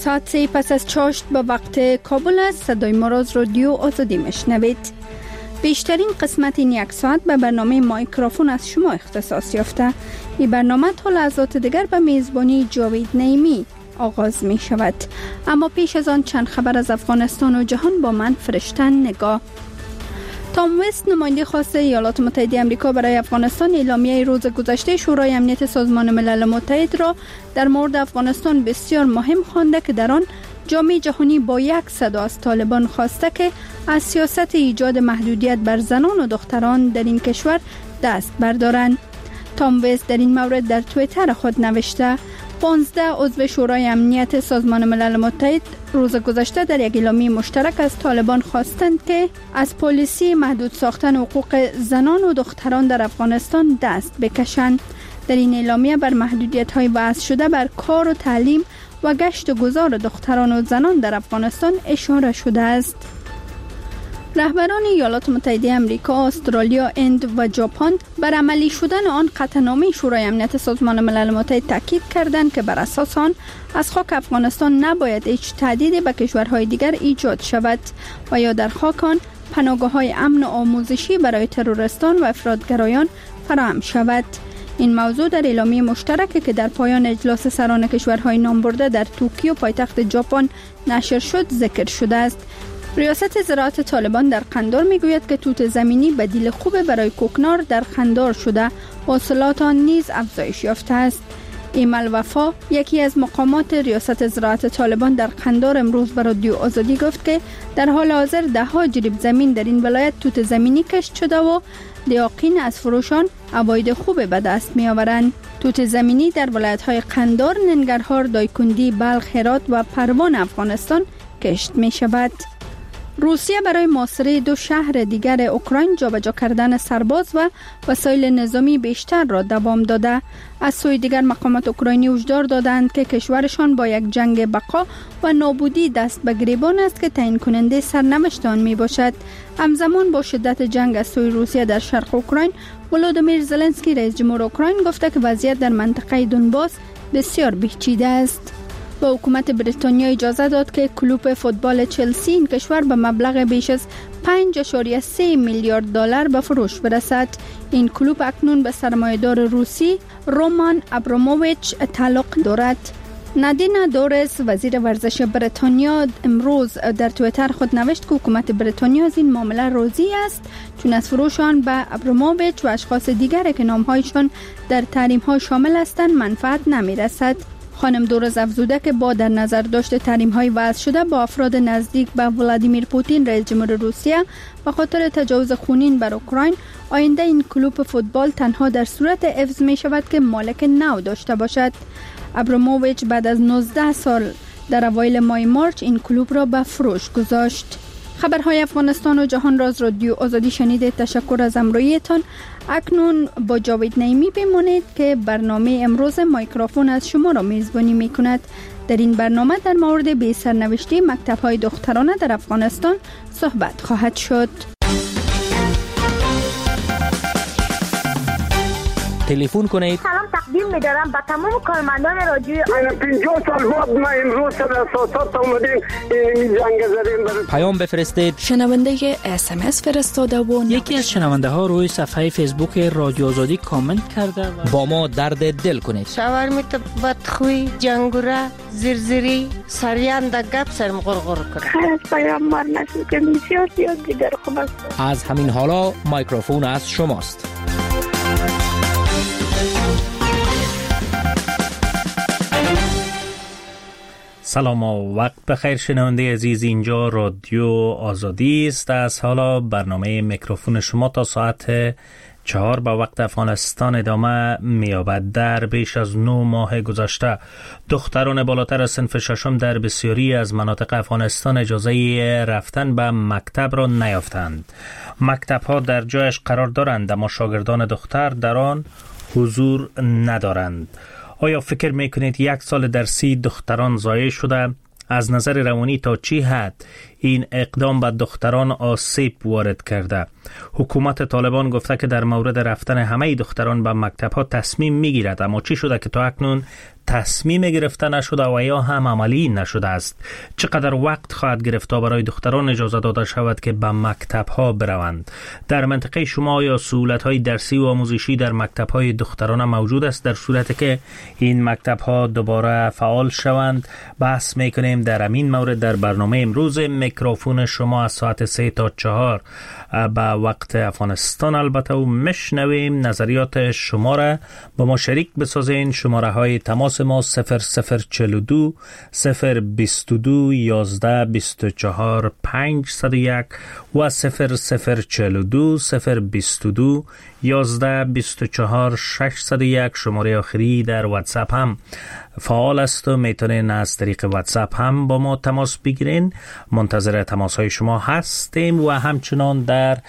ساعت 3 پس از چاشت به وقت کابل است. صدای ما را از رادیو آزادی میشنوید. بیشترین قسمت این یک ساعت به برنامه مایکروفون از شما اختصاص یافته. این برنامه تا لحظات دیگر به میزبانی جاوید نعیمی آغاز می شود. اما پیش از آن چند خبر از افغانستان و جهان با من فرشتن نگاه. تام وست نماینده خاص ایالات متحده آمریکا برای افغانستان اعلامیه روز گذشته شورای امنیت سازمان ملل متحد را در مورد افغانستان بسیار مهم خوانده که در آن جامعه جهانی با یک صدا از طالبان خواسته که از سیاست ایجاد محدودیت بر زنان و دختران در این کشور دست بردارند. تام وست در این مورد در توییتر خود نوشته 15 عضو شورای امنیت سازمان ملل متحد روز گذشته در یک اعلامیه مشترک از طالبان خواستند که از پالیسی محدود ساختن حقوق زنان و دختران در افغانستان دست بکشند. در این اعلامیه بر محدودیت‌های وضع شده بر کار و تعلیم و گشت و گذار دختران و زنان در افغانستان اشاره شده است. رهبران ایالات متحده آمریکا، استرالیا، هند و ژاپن بر عملی شدن آن قطعنامه شورای امنیت سازمان ملل متحد تاکید کردند که بر اساس آن از خاک افغانستان نباید هیچ تهدیدی به کشورهای دیگر ایجاد شود و یا در خاک آن پناهگاه‌های امن و آموزشی برای تروریستان و افراطگرایان فراهم شود. این موضوع در اعلامیه مشترکی که در پایان اجلاس سران کشورهای نامبرده در توکیو پایتخت ژاپن نشر شد ذکر شده است. ریاست زراعت طالبان در قندار میگوید که توت زمینی بدیل خوب برای کوکنار در قندار شده، حاصلات آن نیز افزایش یافته است. ایمل وفا، یکی از مقامات ریاست زراعت طالبان در قندار، امروز به رادیو آزادی گفت که در حال حاضر ده‌ها جریب زمین در این ولایت توت زمینی کشت شده و دیاقین از فروشان عواید خوب به دست می آورند. توت زمینی در ولایت‌های قندار، ننگرهار، دایکندی، بلخ، هرات و پروان افغانستان کشت می شود. روسیه برای محاصره 2 شهر دیگر اوکراین جابجا کردن سرباز و وسایل نظامی بیشتر را دوام داده. از سوی دیگر مقامات اوکراینی هشدار دادند که کشورشان با یک جنگ بقا و نابودی دست به گریبان است که تعیین کننده سرنوشت آن می باشد. همزمان با شدت جنگ از سوی روسیه در شرق اوکراین، ولودیمیر زلنسکی رئیس جمهور اوکراین گفته که وضعیت در منطقه دونباس بسیار پیچیده است. و حکومت بریتانیا اجازه داد که کلوب فوتبال چلسی این کشور به مبلغ بیش از 5.3 میلیارد دلار به فروش برسد. این کلوب اکنون به سرمایه‌دار روسی رومان ابراموویچ تعلق دارد. نادینا دورس، وزیر ورزش بریتانیا، امروز در توییتر خود نوشت که حکومت بریتانیا از این معامله راضی است، چون از فروش آن به ابراموویچ و اشخاص دیگری که نام‌هایشان در تحریم‌ها شامل هستند منفعت نمی‌رسد. خانم دورز افزوده که با در نظر داشت تحریم‌های وضع شده با افراد نزدیک به ولادیمیر پوتین رئیس جمهور روسیه به خاطر تجاوز خونین بر اوکراین، آینده این کلوب فوتبال تنها در صورت حفظ می شود که مالک نو داشته باشد. ابراموویچ بعد از 19 سال در اوایل ماه مارچ این کلوب را به فروش گذاشت. خبرهای افغانستان و جهان را از رادیو آزادی شنیدید. تشکر از همراهیتان. اکنون با جاوید نعیمی بمانید که برنامه امروز مایکروفون از شما را میزبانی می کند. در این برنامه در مورد بی سرنوشتی مکتب‌های دخترانه در افغانستان صحبت خواهد شد. تلفن کنید. سلام تقدیم می‌دارم به تمام کارمندان رادیو. 50 سال بعد ما امروز در اساسات اومدیم این جنگ زدیم. پیام بفرستید. شنونده SMS فرستاده و یکی از شنونده ها روی صفحه فیسبوک رادیو آزادی کامنت کرده و با ما درد دل کنید. شاورمیت بدخوی، جنگوره، زرزری، سریان در گپ سرم غرغر کنه. خیر از پیامبر نسید که بسیار زیاد دیگر خوب است. از همین حالا مایکروفون از شماست. سلام و وقت بخیر شنونده عزیز، اینجا رادیو آزادی است. از حالا برنامه میکروفون شما تا ساعت 4 به وقت افغانستان ادامه می‌یابد. در بیش از 9 ماه گذشته دختران بالاتر از صنف ششم در بسیاری از مناطق افغانستان اجازه رفتن به مکتب را نیافتند. مکتب‌ها در جایش قرار دارند اما شاگردان دختر در آن حضور ندارند. آیا فکر میکنید 1 سال درسی دختران ضایع شده؟ از نظر روانی تا چی حد این اقدام به دختران آسیب وارد کرده. حکومت طالبان گفته که در مورد رفتن همه دختران به مکتب ها تصمیم میگیرد، اما چی شده که تا اکنون تصمیم گرفته نشده و یا هم عملی نشده است؟ چقدر وقت خواهد گرفت تا برای دختران اجازه داده شود که به مکتب ها بروند؟ در منطقه شما یا سهولت های درسی و آموزشی در مکتب های دختران موجود است؟ در صورتی که این مکتب ها دوباره فعال شوند بحث میکنیم در همین مورد در برنامه امروز. میکروفون شما از ساعت 3 تا 4 به وقت افغانستان البته و مشنویم نظریات شما را با ما شریک بسازین. شماره های تماس ما 0042 022 11 24 501 و 0042 022 11 24 601. شماره آخری در واتساپ هم فعال است و میتونین از طریق واتساپ هم با ما تماس بگیرین. منتظر تماس های شما هستیم و همچنان در